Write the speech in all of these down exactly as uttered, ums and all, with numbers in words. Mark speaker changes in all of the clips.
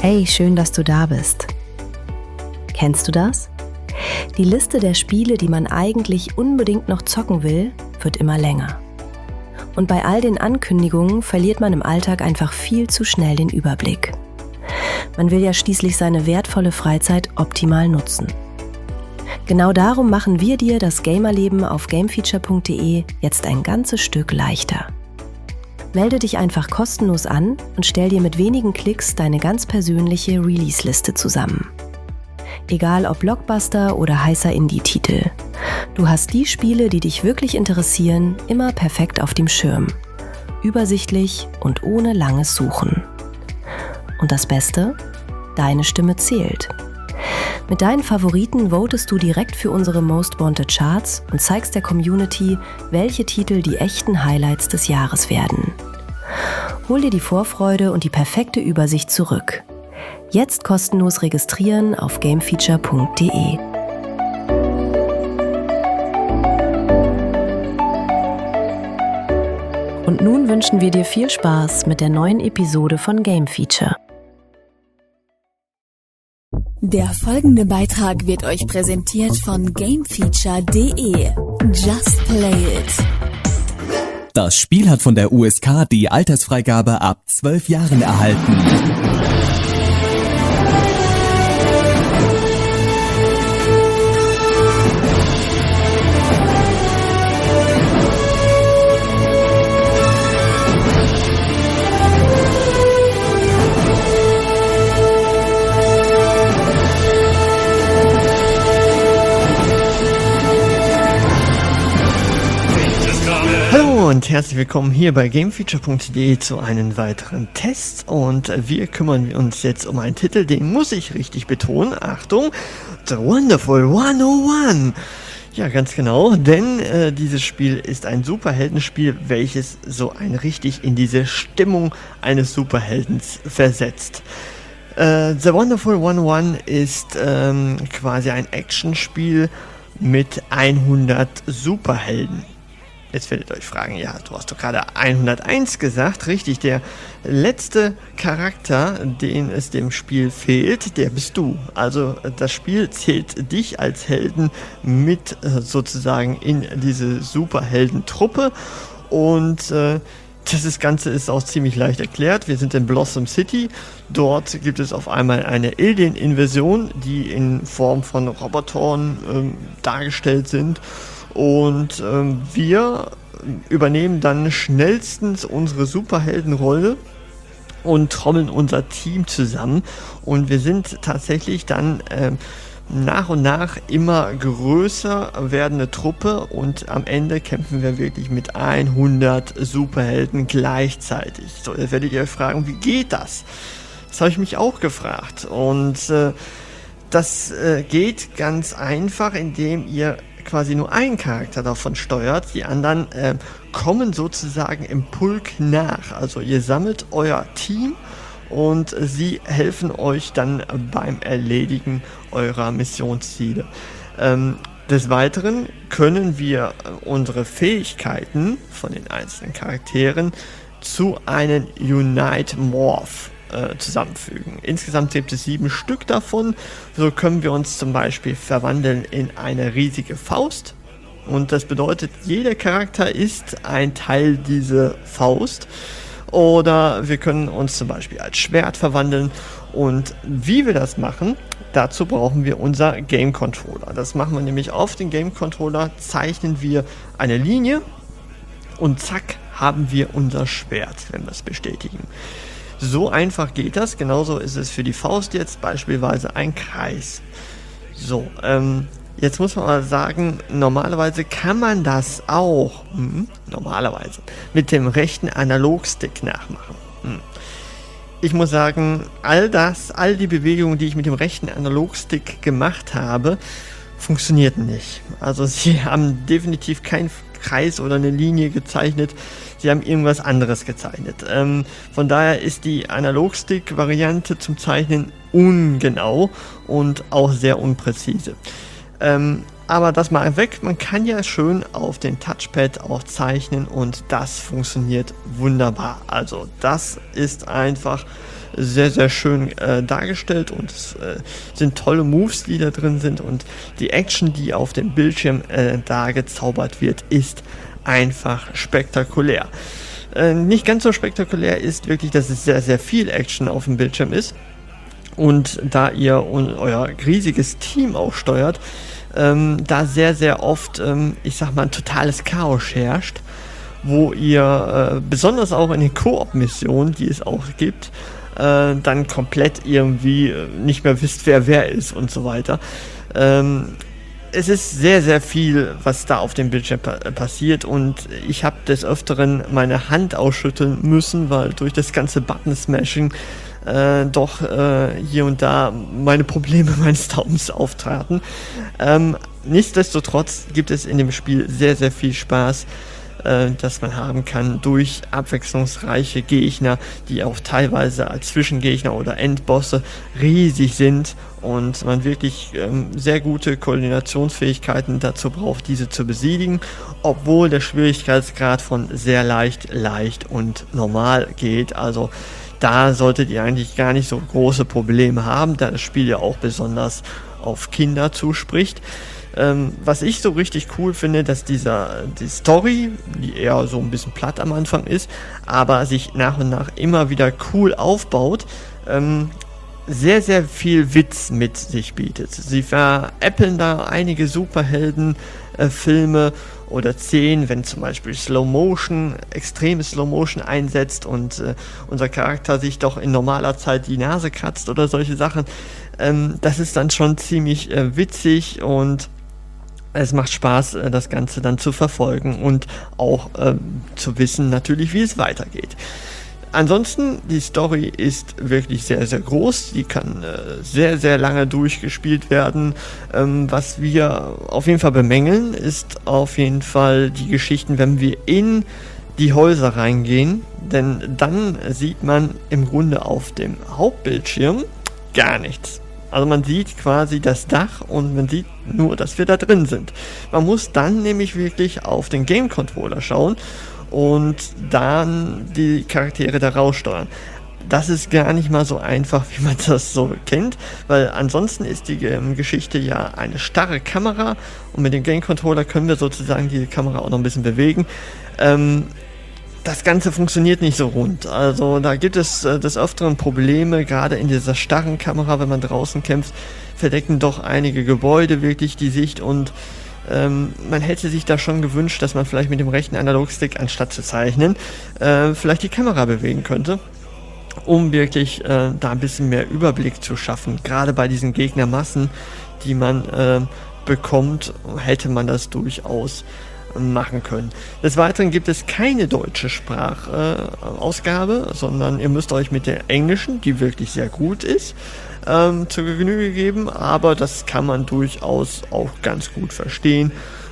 Speaker 1: Hey, schön, dass du da bist. Kennst du das? Die Liste der Spiele, die man eigentlich unbedingt noch zocken will, wird immer länger. Und bei all den Ankündigungen verliert man im Alltag einfach viel zu schnell den Überblick. Man will ja schließlich seine wertvolle Freizeit optimal nutzen. Genau darum machen wir dir das Gamerleben auf gamefeature punkt de jetzt ein ganzes Stück leichter. Melde dich einfach kostenlos an und stell dir mit wenigen Klicks deine ganz persönliche Release-Liste zusammen. Egal ob Blockbuster oder heißer Indie-Titel. Du hast die Spiele, die dich wirklich interessieren, immer perfekt auf dem Schirm. Übersichtlich und ohne langes Suchen. Und das Beste? Deine Stimme zählt. Mit deinen Favoriten votest du direkt für unsere Most Wanted Charts und zeigst der Community, welche Titel die echten Highlights des Jahres werden. Hol dir die Vorfreude und die perfekte Übersicht zurück. Jetzt kostenlos registrieren auf gamefeature punkt de. Und nun wünschen wir dir viel Spaß mit der neuen Episode von Game Feature.
Speaker 2: Der folgende Beitrag wird euch präsentiert von gamefeature punkt de. Just play it.
Speaker 3: Das Spiel hat von der U S K die Altersfreigabe ab zwölf Jahren erhalten.
Speaker 4: Und herzlich willkommen hier bei gamefeature punkt de zu einem weiteren Test, und wir kümmern uns jetzt um einen Titel, den muss ich richtig betonen. Achtung, The Wonderful hundertundeins. Ja, ganz genau, denn äh, dieses Spiel ist ein Superheldenspiel, welches so ein richtig in diese Stimmung eines Superheldens versetzt. Äh, The Wonderful hundertundeins ist ähm, quasi ein Actionspiel mit hundert Superhelden. Jetzt werdet ihr euch fragen, ja, du hast doch gerade hunderteins gesagt. Richtig, der letzte Charakter, den es dem Spiel fehlt, der bist du. Also das Spiel zählt dich als Helden mit sozusagen in diese Superheldentruppe. Und äh, das Ganze ist auch ziemlich leicht erklärt. Wir sind in Blossom City. Dort gibt es auf einmal eine Alien-Invasion, die in Form von Robotern ähm, dargestellt sind. Und ähm, wir übernehmen dann schnellstens unsere Superheldenrolle und trommeln unser Team zusammen. Und wir sind tatsächlich dann ähm, nach und nach immer größer werdende Truppe. Und am Ende kämpfen wir wirklich mit hundert Superhelden gleichzeitig. So, jetzt werdet ihr euch fragen, wie geht das? Das habe ich mich auch gefragt. Und äh, das äh, geht ganz einfach, indem ihr quasi nur einen Charakter davon steuert. Die anderen äh, kommen sozusagen im Pulk nach. Also ihr sammelt euer Team und äh, sie helfen euch dann beim Erledigen eurer Missionsziele. Ähm, des Weiteren können wir äh, unsere Fähigkeiten von den einzelnen Charakteren zu einem Unite Morph zusammenfügen. Insgesamt gibt es sieben Stück davon. So können wir uns zum Beispiel verwandeln in eine riesige Faust. Und das bedeutet, jeder Charakter ist ein Teil dieser Faust. Oder wir können uns zum Beispiel als Schwert verwandeln. Und wie wir das machen, dazu brauchen wir unser Game Controller. Das machen wir nämlich auf den Game Controller, zeichnen wir eine Linie und zack, haben wir unser Schwert, wenn wir es bestätigen. So einfach geht das. Genauso ist es für die Faust jetzt beispielsweise ein Kreis. So, ähm, jetzt muss man mal sagen, normalerweise kann man das auch, hm, normalerweise, mit dem rechten Analogstick nachmachen. Hm. Ich muss sagen, all das, all die Bewegungen, die ich mit dem rechten Analogstick gemacht habe, funktionierten nicht. Also sie haben definitiv keinen Kreis oder eine Linie gezeichnet. Sie haben irgendwas anderes gezeichnet. Ähm, von daher ist die Analogstick-Variante zum Zeichnen ungenau und auch sehr unpräzise. Ähm, aber das mal weg, man kann ja schön auf den Touchpad auch zeichnen und das funktioniert wunderbar. Also das ist einfach sehr, sehr schön äh, dargestellt und es äh, sind tolle Moves, die da drin sind und die Action, die auf dem Bildschirm äh, da gezaubert wird, ist einfach spektakulär. Äh, nicht ganz so spektakulär ist wirklich, dass es sehr, sehr viel Action auf dem Bildschirm ist und da ihr un- euer riesiges Team auch steuert, ähm, da sehr, sehr oft, ähm, ich sag mal, ein totales Chaos herrscht, wo ihr äh, besonders auch in den Koop-Missionen, die es auch gibt, äh, dann komplett irgendwie äh, nicht mehr wisst, wer wer ist und so weiter. Ähm, es ist sehr, sehr viel, was da auf dem Bildschirm pa- passiert und ich habe des Öfteren meine Hand ausschütteln müssen, weil durch das ganze Button-Smashing äh, doch äh, hier und da meine Probleme meines Daumens auftraten. Ähm, nichtsdestotrotz gibt es in dem Spiel sehr, sehr viel Spaß, das man haben kann durch abwechslungsreiche Gegner, die auch teilweise als Zwischengegner oder Endbosse riesig sind und man wirklich ähm, sehr gute Koordinationsfähigkeiten dazu braucht, diese zu besiegen, obwohl der Schwierigkeitsgrad von sehr leicht, leicht und normal geht. Also da solltet ihr eigentlich gar nicht so große Probleme haben, da das Spiel ja auch besonders auf Kinder zuspricht. Ähm, was ich so richtig cool finde, dass dieser, die Story, die eher so ein bisschen platt am Anfang ist, aber sich nach und nach immer wieder cool aufbaut, ähm, sehr, sehr viel Witz mit sich bietet. Sie veräppeln da einige Superhelden-Filme äh, oder Szenen, wenn zum Beispiel Slow Motion, extreme Slow Motion einsetzt und äh, unser Charakter sich doch in normaler Zeit die Nase kratzt oder solche Sachen. Ähm, das ist dann schon ziemlich äh, witzig und es macht Spaß, das Ganze dann zu verfolgen und auch äh, zu wissen natürlich, wie es weitergeht. Ansonsten, die Story ist wirklich sehr, sehr groß. Die kann äh, sehr, sehr lange durchgespielt werden. Ähm, was wir auf jeden Fall bemängeln, ist auf jeden Fall die Geschichten, wenn wir in die Häuser reingehen. Denn dann sieht man im Grunde auf dem Hauptbildschirm gar nichts. Also man sieht quasi das Dach und man sieht nur, dass wir da drin sind. Man muss dann nämlich wirklich auf den Game Controller schauen und dann die Charaktere da raussteuern. Das ist gar nicht mal so einfach, wie man das so kennt, weil ansonsten ist die ähm, Geschichte ja eine starre Kamera und mit dem Game Controller können wir sozusagen die Kamera auch noch ein bisschen bewegen. Ähm, Das Ganze funktioniert nicht so rund. Also da gibt es äh, des Öfteren Probleme, gerade in dieser starren Kamera, wenn man draußen kämpft, verdecken doch einige Gebäude wirklich die Sicht und ähm, man hätte sich da schon gewünscht, dass man vielleicht mit dem rechten Analogstick, anstatt zu zeichnen, äh, vielleicht die Kamera bewegen könnte, um wirklich äh, da ein bisschen mehr Überblick zu schaffen. Gerade bei diesen Gegnermassen, die man äh, bekommt, hätte man das durchaus machen können. Des Weiteren gibt es keine deutsche Sprachausgabe, äh, sondern ihr müsst euch mit der englischen, die wirklich sehr gut ist, ähm, zur Genüge geben, aber das kann man durchaus auch ganz gut verstehen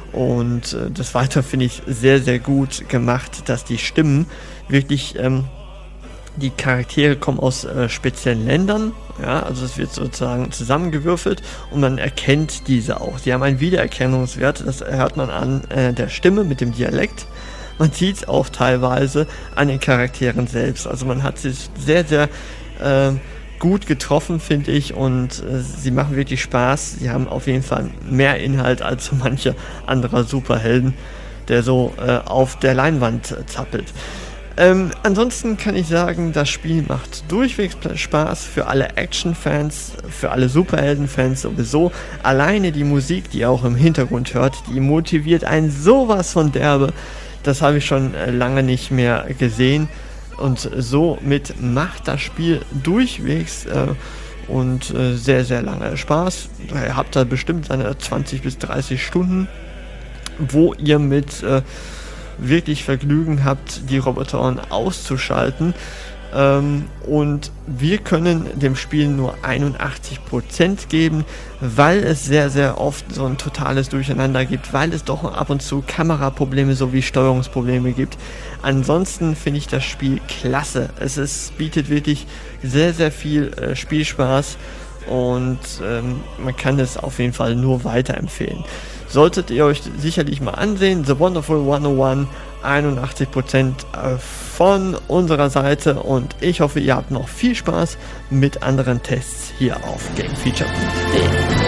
Speaker 4: und äh, des Weiteren finde ich sehr, sehr gut gemacht, dass die Stimmen wirklich ähm, die Charaktere kommen aus äh, speziellen Ländern, ja, also es wird sozusagen zusammengewürfelt und man erkennt diese auch. Sie haben einen Wiedererkennungswert, das hört man an äh, der Stimme mit dem Dialekt. Man sieht es auch teilweise an den Charakteren selbst. Also man hat sich sehr, sehr äh, gut getroffen, finde ich, und äh, sie machen wirklich Spaß. Sie haben auf jeden Fall mehr Inhalt als so manche anderer Superhelden, der so äh, auf der Leinwand äh, zappelt. Ähm, ansonsten kann ich sagen, das Spiel macht durchwegs Spaß für alle Action-Fans, für alle Superhelden-Fans sowieso. Alleine die Musik, die ihr auch im Hintergrund hört, die motiviert einen sowas von derbe. Das habe ich schon äh, lange nicht mehr gesehen. Und somit macht das Spiel durchwegs äh, und äh, sehr, sehr lange Spaß. Ihr habt da bestimmt seine zwanzig bis dreißig Stunden, wo ihr mit äh, wirklich Vergnügen habt, die Roboterohren auszuschalten. Ähm, und wir können dem Spiel nur einundachtzig Prozent geben, weil es sehr, sehr oft so ein totales Durcheinander gibt, weil es doch ab und zu Kameraprobleme sowie Steuerungsprobleme gibt. Ansonsten finde ich das Spiel klasse. Es ist, bietet wirklich sehr, sehr viel äh, Spielspaß und ähm, man kann es auf jeden Fall nur weiterempfehlen. Solltet ihr euch sicherlich mal ansehen, The Wonderful hundertundeins einundachtzig Prozent von unserer Seite und ich hoffe, ihr habt noch viel Spaß mit anderen Tests hier auf gamefeature punkt de.